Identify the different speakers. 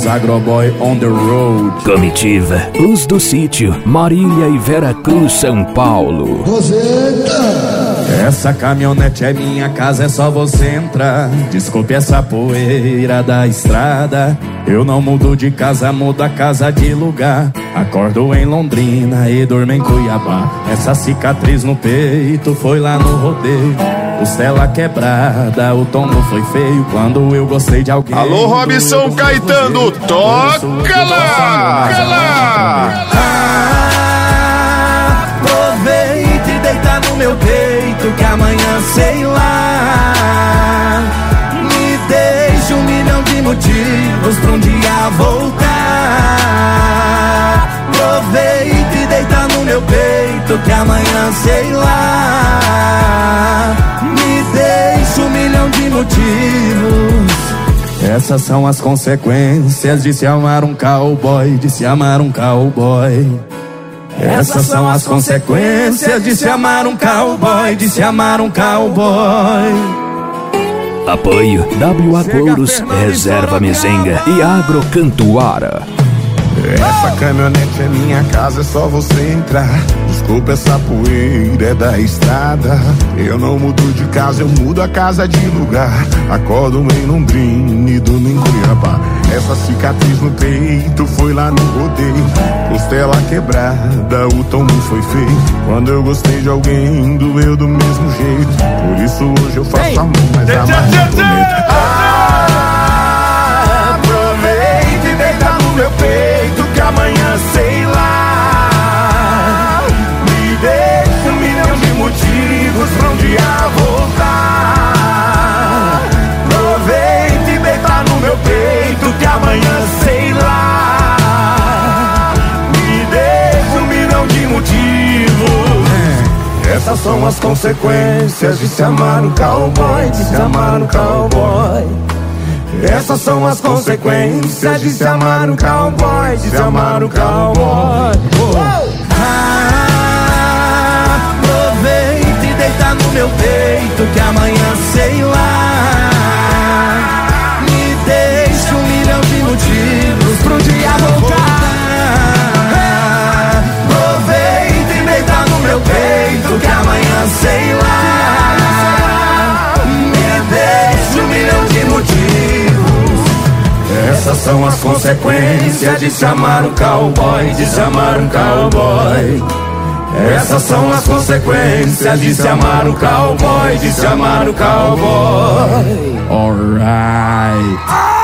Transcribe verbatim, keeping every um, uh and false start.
Speaker 1: Agroboy on the road.
Speaker 2: Comitiva, os do sítio, Marília e Veracruz, São Paulo.
Speaker 1: Roseta! Essa caminhonete é minha casa, é só você entrar. Desculpe essa poeira da estrada. Eu não mudo de casa, mudo a casa de lugar. Acordo em Londrina e durmo em Cuiabá. Essa cicatriz no peito foi lá no rodeio. Costela quebrada, o tombo foi feio quando eu gostei de alguém.
Speaker 3: Alô, Robson Caetano, toca lá! Toca lá!
Speaker 1: Aproveita e deita no meu peito que amanhã sei lá. Me deixa um milhão de motivos pra um dia voltar. Aproveita e deita no meu peito que amanhã sei lá. Me deixa um milhão de motivos. Essas são as consequências de se amar um cowboy, de se amar um cowboy. Essas são as consequências de se amar um cowboy, de se amar um cowboy.
Speaker 2: Apoio W A Couros, Reserva Mezenga e Agrocantuara.
Speaker 3: Essa caminhonete é minha casa, é só você entrar. Desculpa essa poeira é da estrada. Eu não mudo de casa, eu mudo a casa de lugar. Acordo em Londrina e durmo em Cuiabá. Essa cicatriz no peito foi lá no rodeio. Costela quebrada, o tombo foi feio. Quando eu gostei de alguém, doeu do mesmo jeito. Por isso hoje eu faço Ei. amor, mas amar não prometo. Ah, aproveita e deita no meu peito que amanhã sei lá. Me deixa um milhão de motivos pra um dia voltar. Aproveita e deita no meu peito que amanhã sei lá. Me deixa um milhão de motivos. Essas são as consequências de se amar um cowboy, de se amar um cowboy. Essas são as consequências de se amar um cowboy, de se amar um cowboy.
Speaker 1: Ah, aproveita e deita no meu peito que amanhã sei lá. Me deixa um milhão de motivos pra um dia voltar. Aproveita e deita no meu peito que amanhã sei lá. Me deixa um milhão de motivos. Essas são as consequências de se amar um cowboy, de se amar um cowboy. Essas são as consequências de se amar um cowboy, de se amar um cowboy. Alright.